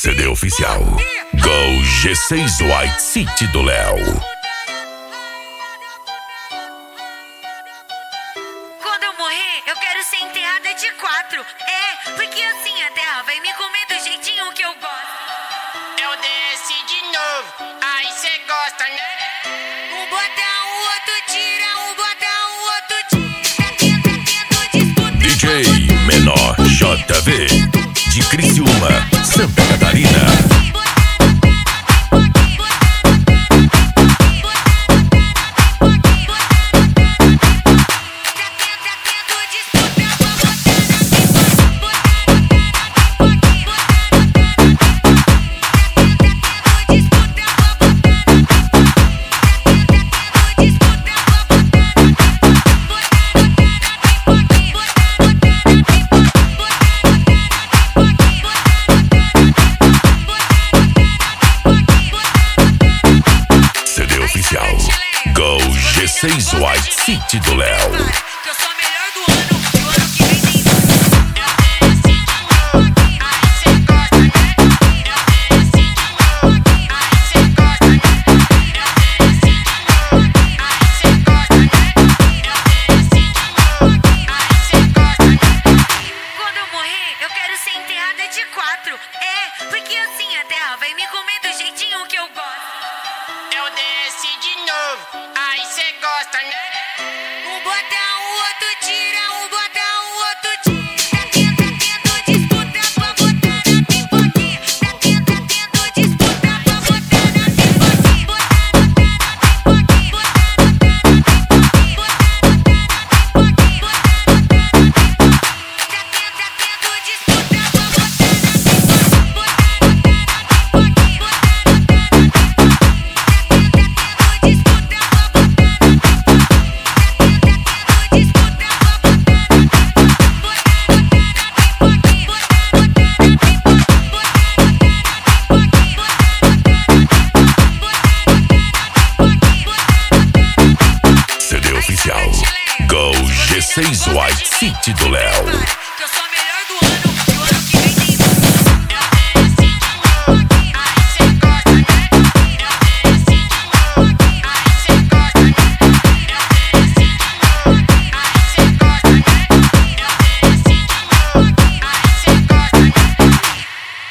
CD oficial Go G6 White City do Léo. Quando eu morrer, eu quero ser enterrada de 4. É, porque assim a terra vai me comer do jeitinho que eu gosto. Eu desci de novo, aí cê gosta, né? Um bota, o outro tira, um bota, o outro tira. Tá tendo disputa. DJ Menor JV de Criciúma, Santa Catarina. Go G6 White City do Léo. Que eu sou a melhor do ano, e o ano que vem tem mais. Quando eu morrer, eu quero ser enterrada de 4. É, porque assim a terra vai me comer do jeitinho que eu gosto. Eu desci de novo, aí cê gosta, né? Um bota, o outro tira, um bota, o outro tira. Tá tendo disputa pra botar na pipoquinha. Tá tendo disputa pra botar na pipoquinha. CD oficial Go G6 White City do Léo.